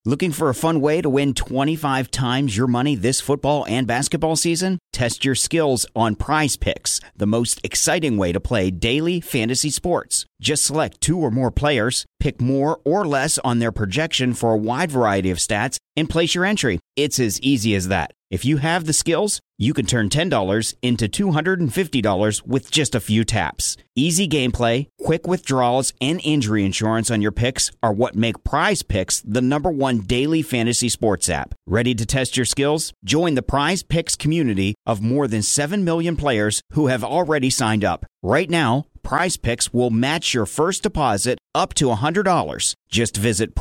Looking for a fun way to win 25 times your money this football and basketball season? Test your skills on Prize Picks, the most exciting way to play daily fantasy sports. Just select 2 or more players, pick more or less on their projection for a wide variety of stats, and place your entry. It's as easy as that. If you have the skills, you can turn $10 into $250 with just a few taps. Easy gameplay, quick withdrawals, and injury insurance on your picks are what make Prize Picks the #1 daily fantasy sports app. Ready to test your skills? Join the Prize Picks community of more than 7 million players who have already signed up. Right now, Prize Picks will match your first deposit up to $100. Just visit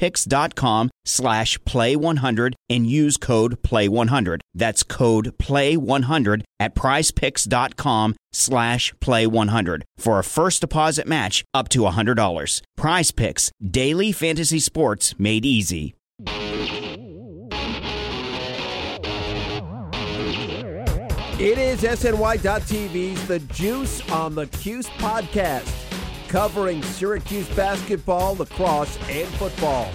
prizepicks.com/play100 and use code PLAY100. That's code PLAY100 at prizepicks.com/play100 for a first deposit match up to $100. Prize Picks, daily fantasy sports made easy. It is SNY.TV's The Juice on the Cuse podcast, covering Syracuse basketball, lacrosse, and football.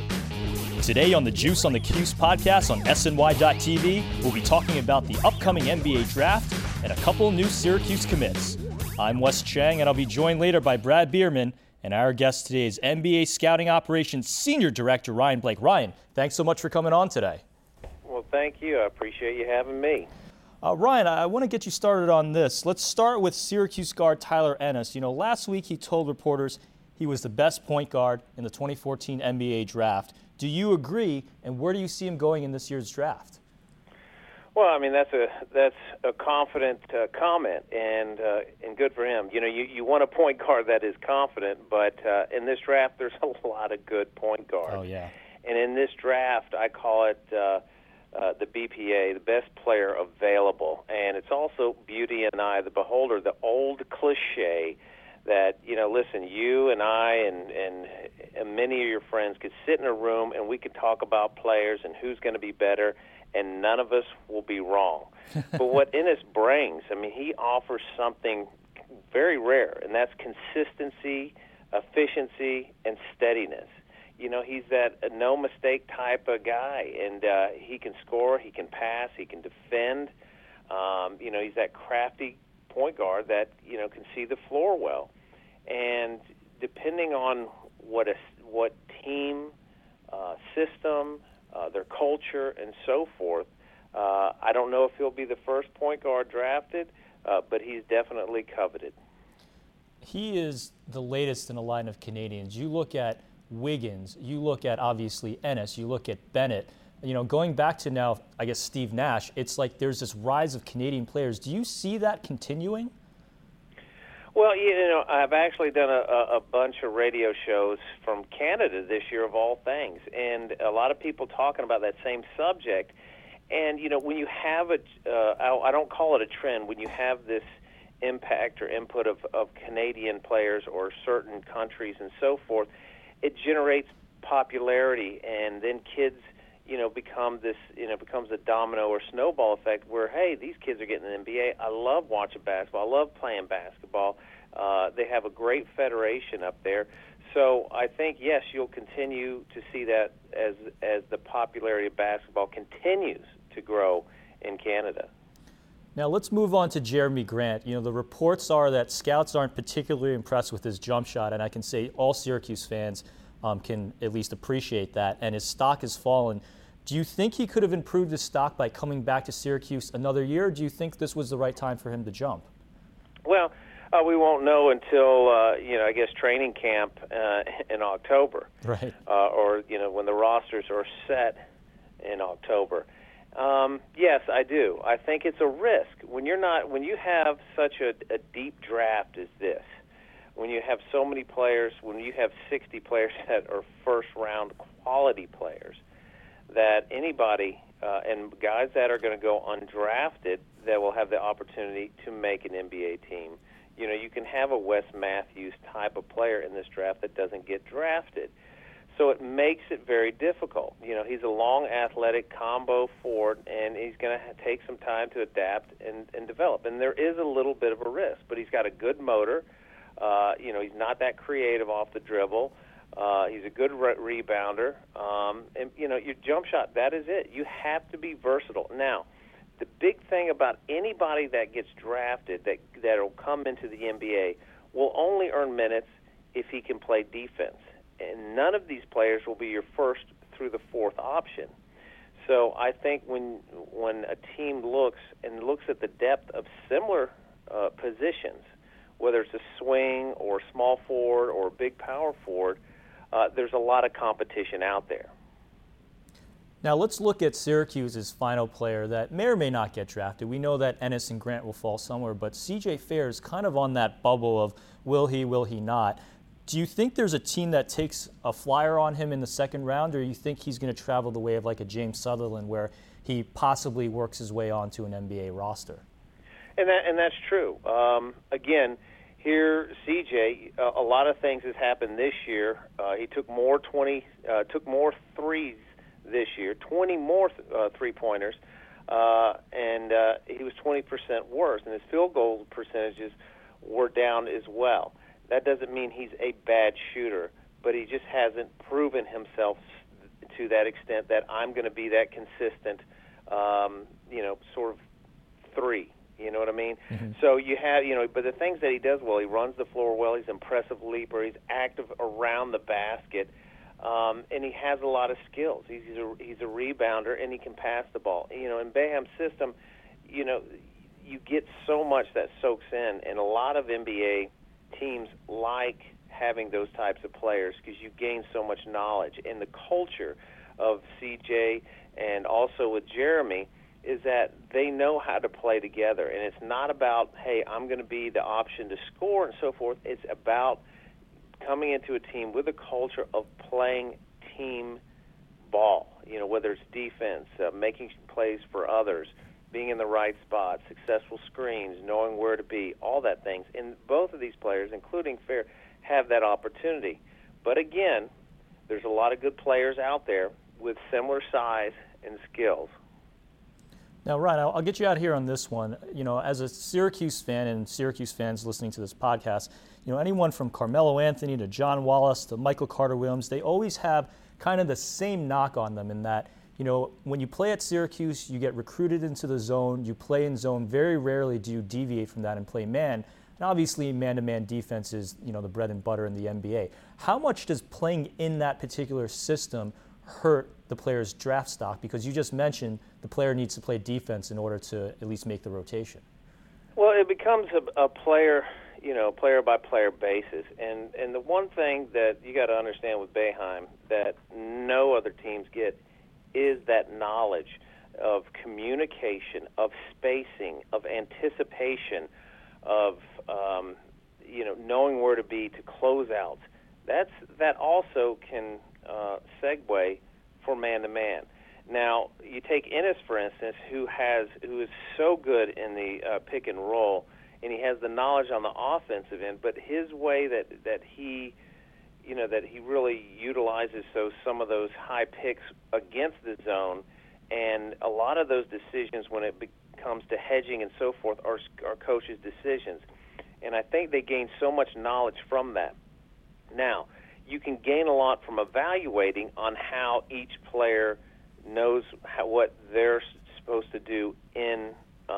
Today on The Juice on the Cuse podcast on SNY.TV, we'll be talking about the upcoming NBA draft and a couple new Syracuse commits. I'm Wes Chang, and I'll be joined later by Brad Bierman, and our guest today is NBA Scouting Operations Senior Director Ryan Blake. Ryan, thanks so much for coming on today. Well, thank you. I appreciate you having me. Ryan, I want to get you started on this. Let's start with Syracuse guard Tyler Ennis. You know, last week he told reporters he was the best point guard in the 2014 NBA draft. Do you agree, and where do you see him going in this year's draft? Well, I mean, that's a confident comment, and good for him. You know, you want a point guard that is confident, but in this draft there's a lot of good point guards. Oh, yeah. And in this draft, I call it the BPA, the best player available. And it's also beauty and eye of the beholder, the old cliche that, you know, listen, you and I and many of your friends could sit in a room and we could talk about players and who's going to be better, and none of us will be wrong. But what Ennis brings, I mean, he offers something very rare, and that's consistency, efficiency, and steadiness. You know, he's that no-mistake type of guy, and he can score, he can pass, he can defend. You know, he's that crafty point guard that, you know, can see the floor well. And depending on what team, system, their culture, and so forth, I don't know if he'll be the first point guard drafted, but he's definitely coveted. He is the latest in a line of Canadians. You look at Wiggins, you look at, obviously, Ennis, you look at Bennett. You know, going back to now, I guess, Steve Nash, it's like there's this rise of Canadian players. Do you see that continuing? Well, you know, I've actually done a bunch of radio shows from Canada this year, of all things, and a lot of people talking about that same subject. And, you know, when you have I don't call it a trend, when you have this impact or input of Canadian players or certain countries and so forth, it generates popularity, and then kids, you know, becomes a domino or snowball effect where, hey, these kids are getting the NBA. I love watching basketball. I love playing basketball. They have a great federation up there. So I think, yes, you'll continue to see that as the popularity of basketball continues to grow in Canada. Now let's move on to Jeremy Grant. You know, the reports are that scouts aren't particularly impressed with his jump shot, and I can say all Syracuse fans can at least appreciate that, and his stock has fallen. Do you think he could have improved his stock by coming back to Syracuse another year, or do you think this was the right time for him to jump? Well, we won't know until, I guess training camp in October. Right. Or, you know, when the rosters are set in October. Yes, I do. I think it's a risk. When you have such a deep draft as this, when you have so many players, when you have 60 players that are first-round quality players, that anybody and guys that are going to go undrafted that will have the opportunity to make an NBA team. You know, you can have a Wes Matthews type of player in this draft that doesn't get drafted. So it makes it very difficult. You know, he's a long, athletic combo forward, and he's going to take some time to adapt and develop. And there is a little bit of a risk, but he's got a good motor. You know, he's not that creative off the dribble. He's a good rebounder. And, you know, your jump shot, that is it. You have to be versatile. Now, the big thing about anybody that gets drafted that'll come into the NBA will only earn minutes if he can play defense. And none of these players will be your first through the fourth option. So I think when a team looks at the depth of similar positions, whether it's a swing or small forward or a big power forward, there's a lot of competition out there. Now let's look at Syracuse's final player that may or may not get drafted. We know that Ennis and Grant will fall somewhere, but C.J. Fair is kind of on that bubble of will he not. Do you think there's a team that takes a flyer on him in the second round, or you think he's going to travel the way of like a James Sutherland where he possibly works his way onto an NBA roster? And that's true. Again, here, CJ, a lot of things has happened this year. He took more threes this year, 20 more three-pointers, and he was 20% worse, and his field goal percentages were down as well. That doesn't mean he's a bad shooter, but he just hasn't proven himself to that extent that I'm going to be that consistent, sort of three. You know what I mean? Mm-hmm. So you have, but the things that he does well, he runs the floor well, he's an impressive leaper, he's active around the basket, and he has a lot of skills. He's a rebounder, and he can pass the ball. In Boeheim's system, you get so much that soaks in, and a lot of NBA teams like having those types of players because you gain so much knowledge. And the culture of CJ and also with Jeremy is that they know how to play together. And it's not about, hey, I'm going to be the option to score and so forth. It's about coming into a team with a culture of playing team ball, whether it's defense, making plays for others, being in the right spot, successful screens, knowing where to be, all that things. And both of these players, including Fair, have that opportunity. But again, there's a lot of good players out there with similar size and skills. Now, Ryan, I'll get you out here on this one. As a Syracuse fan and Syracuse fans listening to this podcast, anyone from Carmelo Anthony to John Wallace to Michael Carter-Williams, they always have kind of the same knock on them in that, when you play at Syracuse, you get recruited into the zone, you play in zone. Very rarely do you deviate from that and play man. And obviously, man-to-man defense is, the bread and butter in the NBA. How much does playing in that particular system hurt the player's draft stock? Because you just mentioned the player needs to play defense in order to at least make the rotation. Well, it becomes a player, player-by-player basis. And the one thing that you got to understand with Boeheim that no other teams get is that knowledge of communication, of spacing, of anticipation, of knowing where to be to close out. That also can segue for man-to-man. Now, you take Ennis, for instance, who is so good in the pick and roll, and he has the knowledge on the offensive end, but his way that he really utilizes some of those high picks against the zone, and a lot of those decisions when it comes to hedging and so forth are coaches' decisions. And I think they gain so much knowledge from that. Now, you can gain a lot from evaluating on how each player knows what they're supposed to do in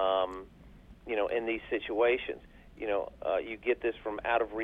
these situations. You get this from out of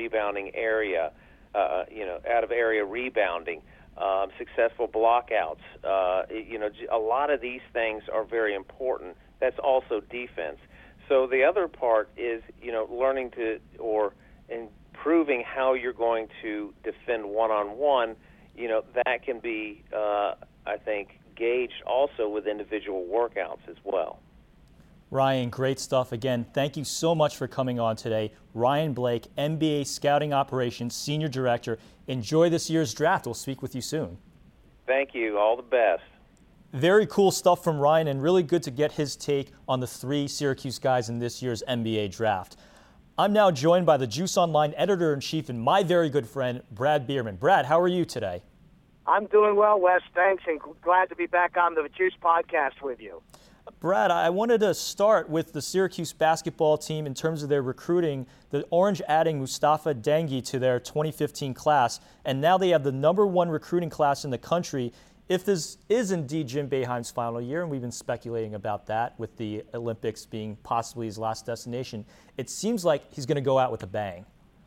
area rebounding, successful blockouts. A lot of these things are very important. That's also defense. So the other part is, learning improving how you're going to defend one-on-one. That can be, I think, gauged also with individual workouts as well. Ryan, great stuff. Again, thank you so much for coming on today. Ryan Blake, NBA Scouting Operations Senior Director. Enjoy this year's draft. We'll speak with you soon. Thank you. All the best. Very cool stuff from Ryan, and really good to get his take on the three Syracuse guys in this year's NBA draft. I'm now joined by the Juice Online Editor-in-Chief and my very good friend, Brad Bierman. Brad, how are you today? I'm doing well, Wes. Thanks, and glad to be back on the Juice podcast with you. Brad, I wanted to start with the Syracuse basketball team in terms of their recruiting. The Orange adding Mustafa Dengi to their 2015 class, and now they have the #1 recruiting class in the country. If this is indeed Jim Boeheim's final year, and we've been speculating about that with the Olympics being possibly his last destination, it seems like he's going to go out with a bang.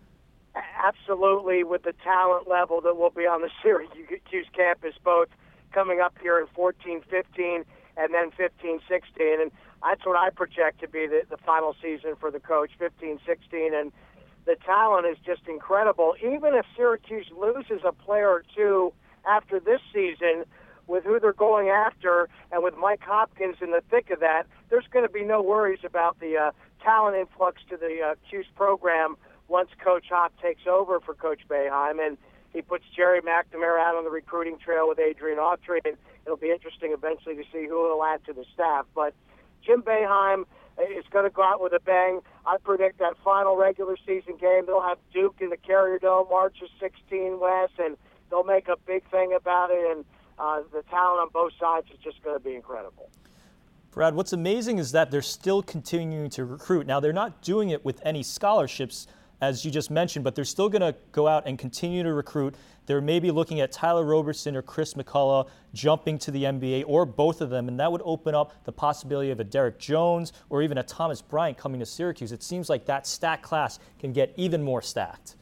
Absolutely, with the talent level that will be on the Syracuse campus, both coming up here in 14-15 and then 15-16, and that's what I project to be the final season for the coach, 15-16, and the talent is just incredible. Even if Syracuse loses a player or two after this season, with who they're going after and with Mike Hopkins in the thick of that, there's going to be no worries about the talent influx to the Cuse program once Coach Hop takes over for Coach Boeheim, and he puts Jerry McNamara out on the recruiting trail with Adrian Autry, and it'll be interesting eventually to see who he'll add to the staff. But Jim Boeheim is going to go out with a bang. I predict that final regular season game, they'll have Duke in the Carrier Dome March of 16 West, and they'll make a big thing about it, and the talent on both sides is just going to be incredible. Brad, what's amazing is that they're still continuing to recruit. Now, they're not doing it with any scholarships, as you just mentioned, but they're still going to go out and continue to recruit. They're maybe looking at Tyler Roberson or Chris McCullough jumping to the NBA, or both of them, and that would open up the possibility of a Derek Jones or even a Thomas Bryant coming to Syracuse. It seems like that stacked class can get even more stacked.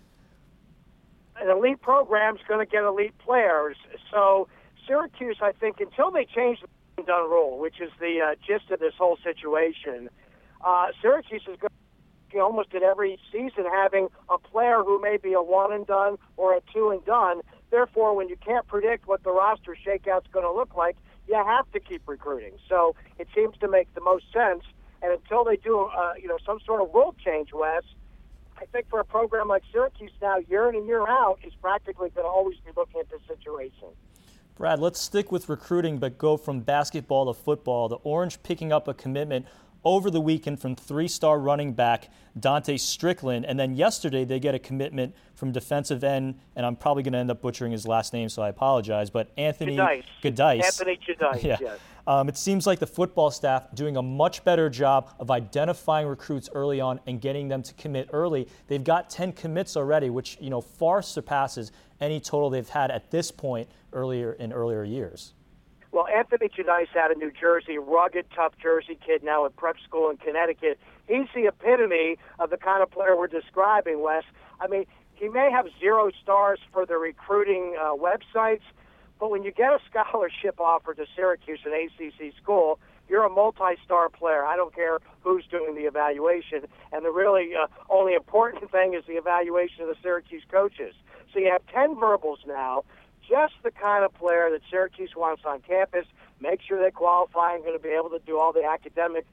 An elite program's going to get elite players. So Syracuse, I think, until they change the done rule, which is the gist of this whole situation, Syracuse is going to almost in every season having a player who may be a one and done or a two and done. Therefore, when you can't predict what the roster shakeout's going to look like, you have to keep recruiting. So it seems to make the most sense. And until they do, some sort of rule change, Wes, I think for a program like Syracuse now, year in and year out, is practically going to always be looking at this situation. Brad, let's stick with recruiting, but go from basketball to football. The Orange picking up a commitment over the weekend from 3-star running back Dante Strickland, and then yesterday they get a commitment from defensive end, and I'm probably going to end up butchering his last name, so I apologize, but Anthony Giudice. Anthony Giudice, yeah. Yes. It seems like the football staff doing a much better job of identifying recruits early on and getting them to commit early. They've got 10 commits already, which far surpasses any total they've had at this point in earlier years. Well, Anthony Giudice out of New Jersey, rugged, tough Jersey kid now at prep school in Connecticut. He's the epitome of the kind of player we're describing, Wes. I mean, he may have 0 stars for the recruiting websites, but when you get a scholarship offer to Syracuse, an ACC school, you're a multi-star player. I don't care who's doing the evaluation. And the really only important thing is the evaluation of the Syracuse coaches. So you have 10 verbals now. Just the kind of player that Syracuse wants on campus, make sure they qualify and going to be able to do all the academic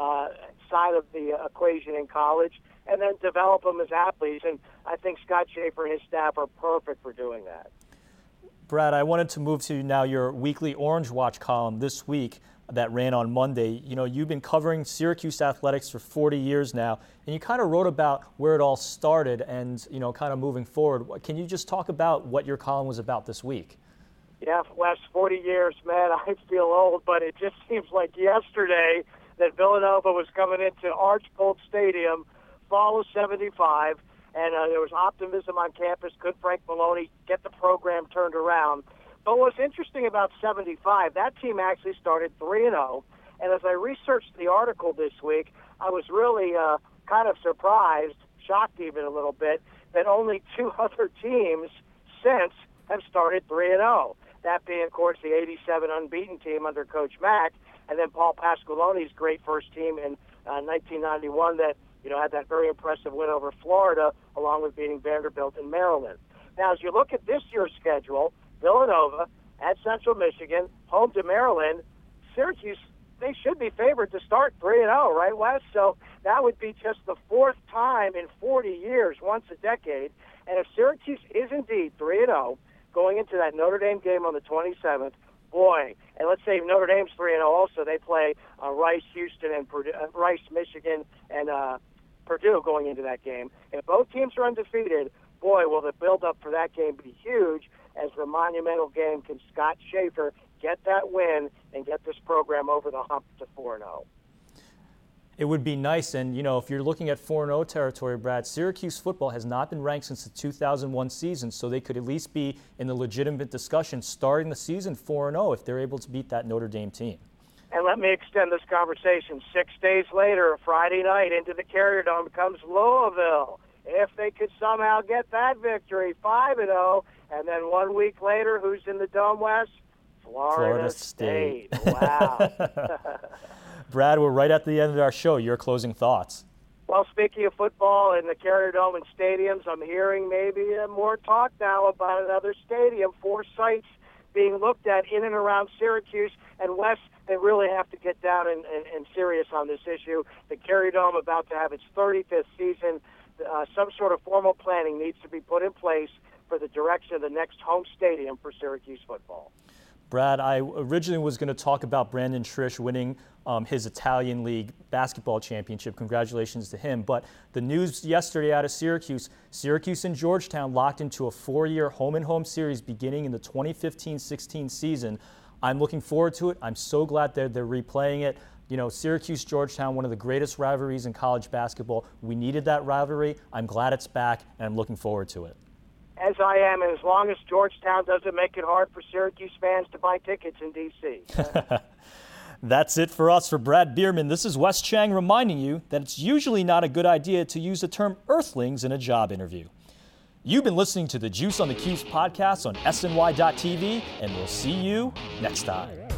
side of the equation in college, and then develop them as athletes. And I think Scott Schaefer and his staff are perfect for doing that. Brad, I wanted to move to now your weekly Orange Watch column this week that ran on Monday. You've been covering Syracuse athletics for 40 years now, and you kind of wrote about where it all started and, kind of moving forward. Can you just talk about what your column was about this week? Yeah, for the last 40 years, man, I feel old, but it just seems like yesterday that Villanova was coming into Archbold Stadium, fall of 75, and there was optimism on campus. Could Frank Maloney get the program turned around? But what's interesting about 75, that team actually started 3-0. And as I researched the article this week, I was really kind of surprised, shocked even a little bit, that only 2 other teams since have started 3-0. That being, of course, the 87 unbeaten team under Coach Mack, and then Paul Pasqualoni's great first team in 1991 that had that very impressive win over Florida, along with beating Vanderbilt in Maryland. Now, as you look at this year's schedule, Villanova at Central Michigan, home to Maryland, Syracuse, they should be favored to start 3-0, right, Wes? So that would be just the 4th time in 40 years, once a decade. And if Syracuse is indeed 3-0 going into that Notre Dame game on the 27th, boy, and let's say Notre Dame's 3-0 also, they play Rice, Houston, and Purdue, Rice, Michigan, and Purdue going into that game. If both teams are undefeated, boy, will the build-up for that game be huge, as the monumental game can Scott Schaefer get that win and get this program over the hump to 4-0. It would be nice, and if you're looking at 4-0 territory, Brad, Syracuse football has not been ranked since the 2001 season, so they could at least be in the legitimate discussion starting the season 4-0 if they're able to beat that Notre Dame team. And let me extend this conversation. 6 days later, Friday night, into the Carrier Dome comes Louisville. If they could somehow get that victory, 5-0, and then 1 week later, who's in the Dome West? Florida State. Wow. Brad, we're right at the end of our show. Your closing thoughts. Well, speaking of football in the Carrier Dome and stadiums, I'm hearing maybe more talk now about another stadium, 4 sites being looked at in and around Syracuse. And Wes, they really have to get down and serious on this issue. The Carrier Dome about to have its 35th season. Some sort of formal planning needs to be put in place for the direction of the next home stadium for Syracuse football. Brad, I originally was going to talk about Brandon Triche winning his Italian League basketball championship. Congratulations to him. But the news yesterday out of Syracuse and Georgetown locked into a 4-year home-and-home series beginning in the 2015-16 season. I'm looking forward to it. I'm so glad that they're replaying it. Syracuse-Georgetown, one of the greatest rivalries in college basketball. We needed that rivalry. I'm glad it's back, and I'm looking forward to it. As I am, and as long as Georgetown doesn't make it hard for Syracuse fans to buy tickets in D.C. That's it for us. For Brad Bierman, this is Wes Chang reminding you that it's usually not a good idea to use the term earthlings in a job interview. You've been listening to the Juice on the Cuse podcast on SNY.TV, and we'll see you next time.